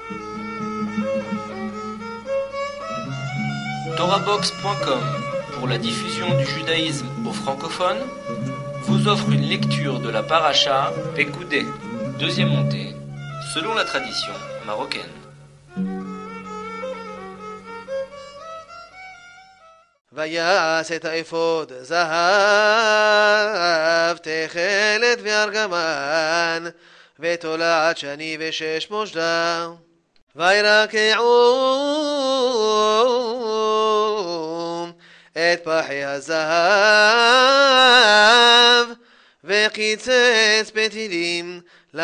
Torabox.com, pour la diffusion du judaïsme aux francophones, vous offre une lecture de la paracha Pekoudé, deuxième montée, selon la tradition marocaine. ויעש את האפוד זהב, תכלת וארגמן, ותולעת שני ושש מושדה. וירקעו את פחי הזהב, וקיצץ פתילים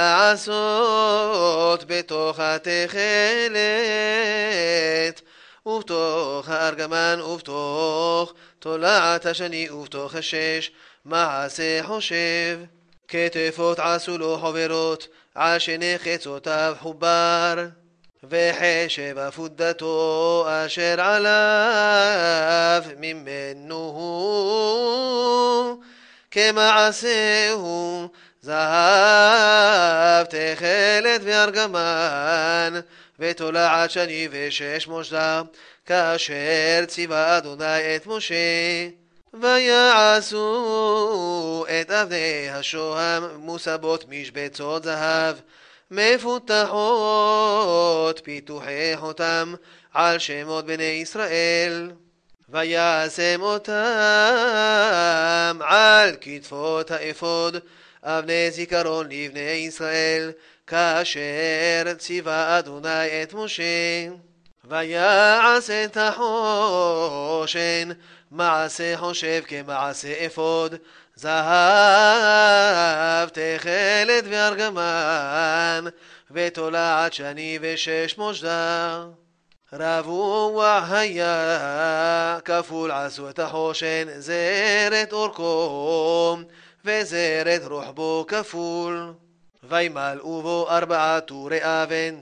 לעשות בתוך התכלת, ובתוך הארגמן ובתוך תולעת השני ובתוך השש מעשה חושב. כתפות עשו לו חוברות על שני חצותיו חובר, וחשב אפודתו אשר עליו ממנו הוא כמעשהו זהב, תכלת וארגמן, ותולעת שני ושש מושדה, כאשר ציווה אדוני את משה. ויעשו את אבני השוהם מוסבות משבצות זהב, מפותחות פיתוחי חותם על שמות בני ישראל. וישם אותם על כתפות האפוד, אבני זיכרון לבני ישראל, כאשר ציווה אדוני את משה. ויעש את החושן מעשה חושב כמעשה אפוד, זהב, תכלת וארגמן, ותולעת שני ושש מושדה. רבוע היה כפול עשו את החושן, זרת אורכו וזרת רוחבו כפול. וימלאו בו 4 טורי אבן,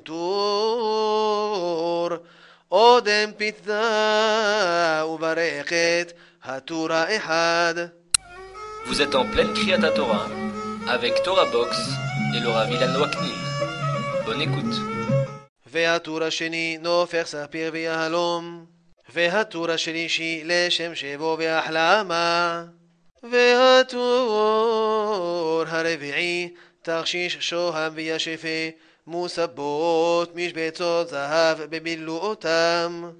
טור אודם פיתדה וברכת הטור האחד. Vous êtes en pleine Kriyat Torah avec Torah Box et le Rav Ilan Waknin. Bonne écoute. והטור השני נופך ספיר ויהלום, והטור השלישי לשם שבו והחלמה, והטור הרביעי תכשיש שוהם וישפה, מוסבות משבצות זהב במילואותם.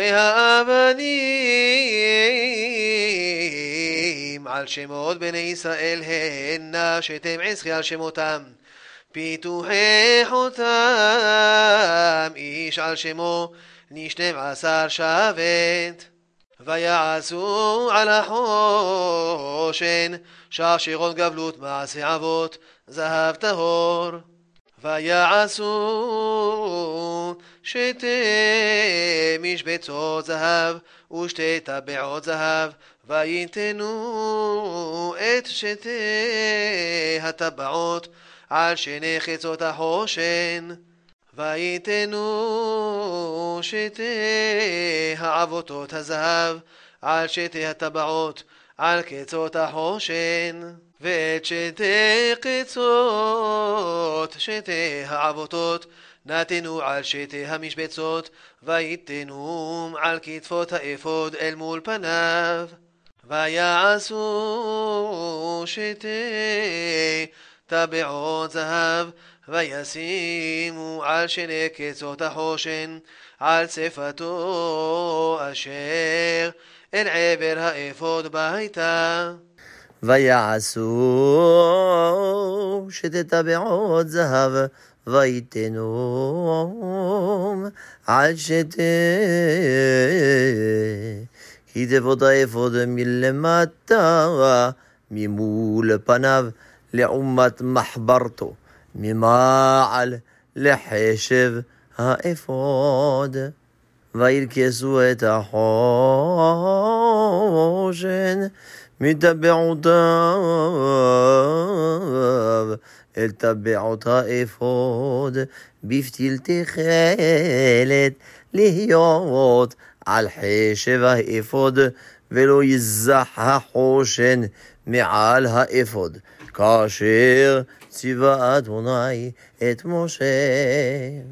והאבנים על שמות בני ישראל הנה 12 על שמותם, פיתוחי חותם איש על שמו ל12 שבט. ויעשו על החושן שרשרון גבלות מעשה אבות, זהב טהור. ויעשו 2 משבצות זהב ו2 טבעות זהב, ויתנו את 2 הטבעות על שני חצות החושן. ויתנו 2 העבותות הזהב על 2 הטבעות על קצות החושן, ואת 2 קצות 2 העבותות נתנו על 2 המשבצות, ויתנו על כתפות האפוד אל מול פניו. ויעשו 2 טבעות זהב, וישימו על 2 קצות החושן על שפתו אשר אל עבר האפוד ביתה. ויעשו 2 טבעות זהב, ויתנו על 2 כתפות האפוד מלמטה ממול פניו לעומת מחברתו, ממעל לחשב האפוד. וירכסו את החושן מטבעותיו אל טבעות האפוד, בפתיל תכלת להיות על חשב האפוד, ולא יזח החושן מעל האפוד, כאשר ציווה אדוני את משה.